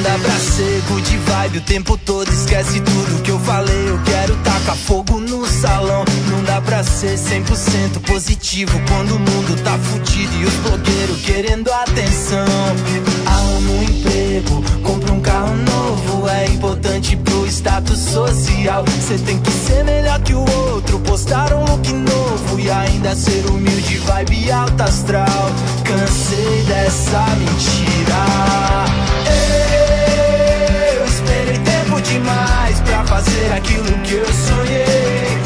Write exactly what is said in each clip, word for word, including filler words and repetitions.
dá pra ser good vibe o tempo todo, esquece tudo que eu falei. Eu quero tacar fogo no salão. Não dá pra ser cem por cento positivo quando o mundo tá fudido e os blogueiros querendo atenção. Arruma um emprego, compra um carro novo, é importante pro status social. Cê tem que ser melhor que o outro, postar um look novo e ainda ser humilde, vibe alta astral. Cansei dessa mentira. Eu esperei tempo demais pra fazer aquilo que eu sonhei.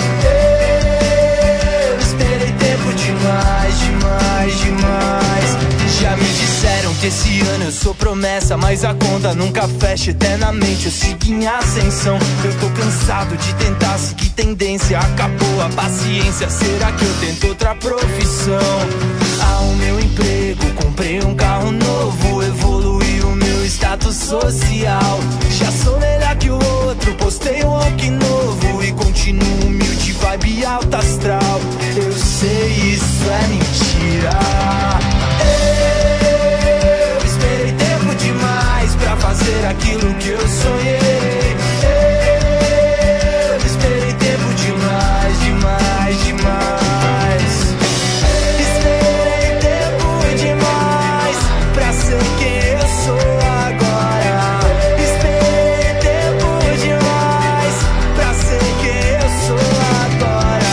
Eu esperei tempo demais, demais, demais. Já me disseram que esse ano eu sou promessa, mas a conta nunca fecha eternamente. Eu sigo em ascensão. Eu tô cansado de tentar seguir tendência. Acabou a paciência, será que eu tento outra profissão? Arrumei um emprego, comprei um carro novo, evoluí o meu status social. Já sou melhor que o outro, postei um look novo e continuo humilde, vibe alta astral. Eu sei, isso é mentira. Eu esperei tempo demais pra fazer aquilo que eu sonhei. Eu esperei tempo demais, demais, demais. Esperei tempo demais pra ser quem eu sou agora. Esperei tempo demais pra ser quem eu sou agora.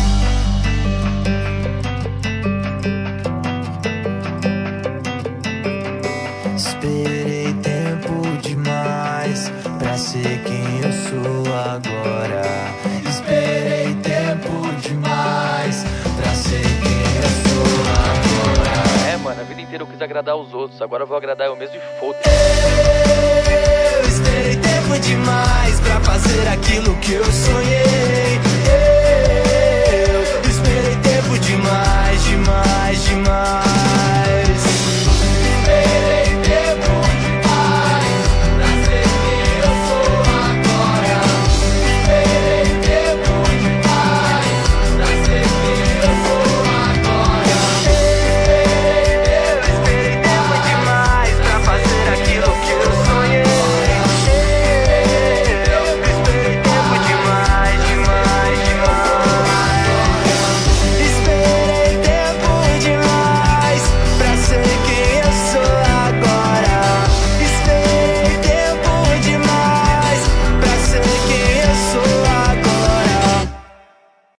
Esperei tempo demais pra ser quem eu sou agora. Esperei tempo demais pra ser quem eu sou agora. É, mano, a vida inteira eu quis agradar os outros, agora eu vou agradar eu mesmo e foda-se. Eu esperei tempo demais pra fazer aquilo que eu sonhei. Eu esperei tempo demais, demais, demais.